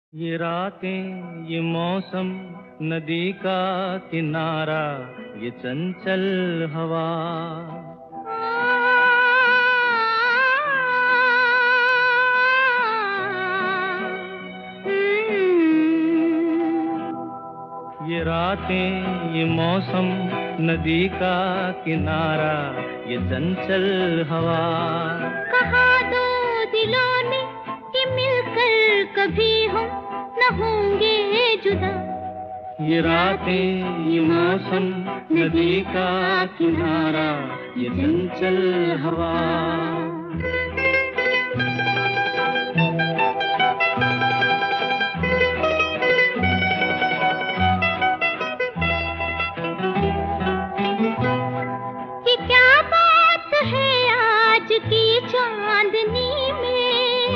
ये रातें, ये मौसम, नदी का किनारा, ये चंचल हवा। ये रातें, ये मौसम, नदी का किनारा, ये चंचल हवा। कहा दो दिलों ने कि मिलकर कभी हम न होंगे जुदा। ये रातें, ये मौसम, नदी का किनारा, ये चंचल हवा। ये क्या बात है आज की चांदनी में,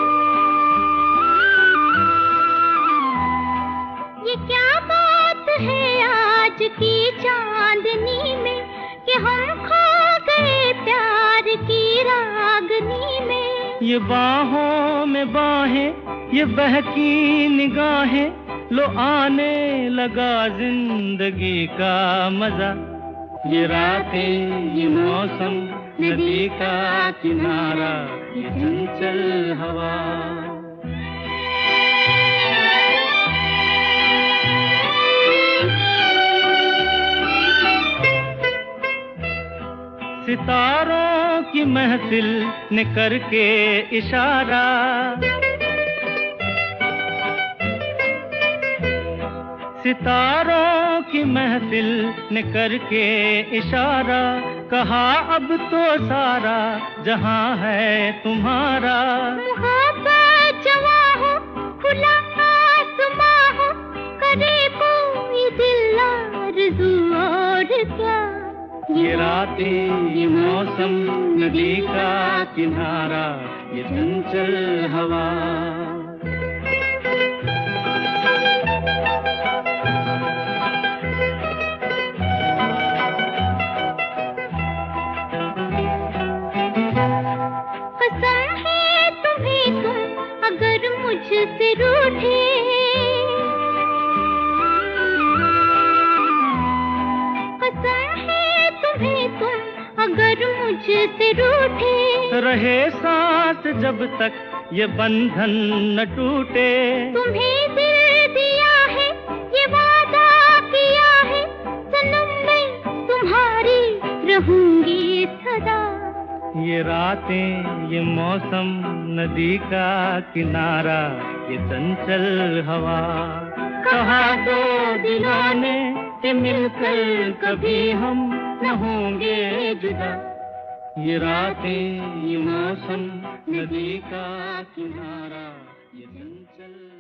ये क्या बात है आज की चांदनी में कि हम खो गए प्यार की रागनी में। ये बाहों में बाहें, ये बहकी निगाहें, लो आने लगा जिंदगी का मजा। ये रातें, ये मौसम, नदी का किनारा, ये चंचल हवा। सितारों की महफिल ने करके इशारा, सितारों की महफिल ने करके इशारा, कहा अब तो सारा जहां है तुम्हारा। मोहब्बत जवां हो, खुला आसमां हो, करे कोई दिल आरज़ू और क्या। ये रातें, ये मौसम, नदी का किनारा, ये चंचल हवा। कसम है तुम्हें तुम अगर मुझसे रूठे, कसम है तुम्हें तुम अगर मुझसे रूठे, रहे सांस जब तक ये बंधन न टूटे। तुम्हें दिल दिया है, ये वादा किया है, सनम मैं तुम्हारी रहूंगी सदा। ये रातें, ये मौसम, नदी का किनारा, ये चंचल हवा। कहा दो दिलों ने कि मिलकर कभी हम न होंगे जुदा। ये रातें, ये मौसम, नदी का किनारा, ये चंचल